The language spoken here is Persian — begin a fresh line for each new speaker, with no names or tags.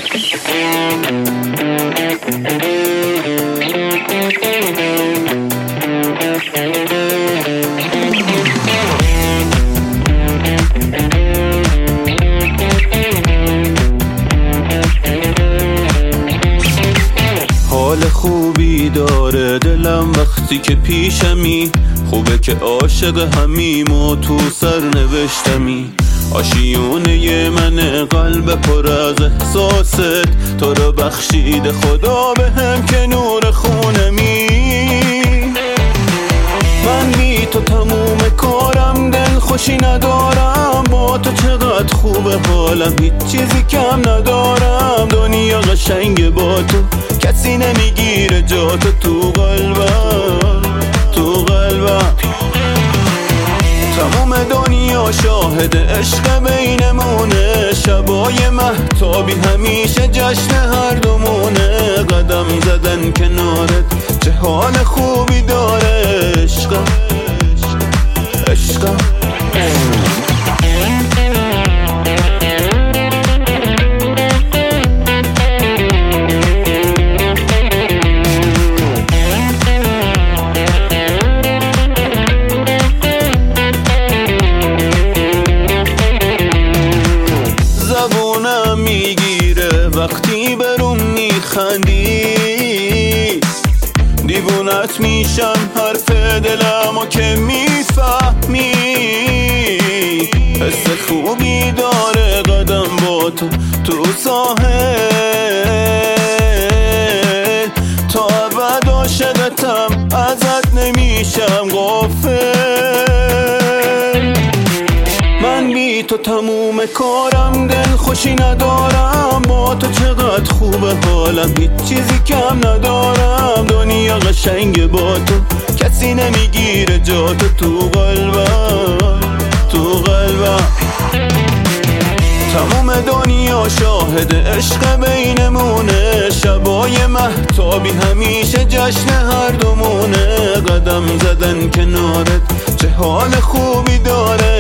حال خوبی داره دلم وقتی که پیشمی، خوبه که عاشق همیم و تو سر نوشتمی. آشیونه من قلب پر از احساست، تو رو بخشیده خدا بهم که نور خونمی. من بی تو تموم کارم، دل خوشی ندارم، با تو چقدر خوبه حالم، هیچ چیزی کم ندارم. دنیا قشنگه با تو، کسی نمیگیره جاتو تو قلبم، تو قلبم. تمام دنیا شاهد عشق بینمونه، شبای مهتابی همیشه جشن هر دومونه. قدم زدن کنارت چه حال خوبی داره، عشقم عشقم. زبونم میگیره وقتی برون میخندی، دیوونت میشم حرف دلمو که میفهمی. حس خوبی داره قدم با تو تو ساحل، تا ابد عاشقتم ازت نمیشم غافل. من بی تو تموم کارم، دل خوشی ندارم، با تو چقدر خوبه حالم، هیچ چیزی کم ندارم. دنیا قشنگه با تو، کسی نمیگیره جاتو تو قلبم، تو قلبم. تمام دنیا شاهد عشق بینمونه، شبای مهتابی همیشه جشن هر دومونه. قدم زدن کنارت چه حال خوبی داره،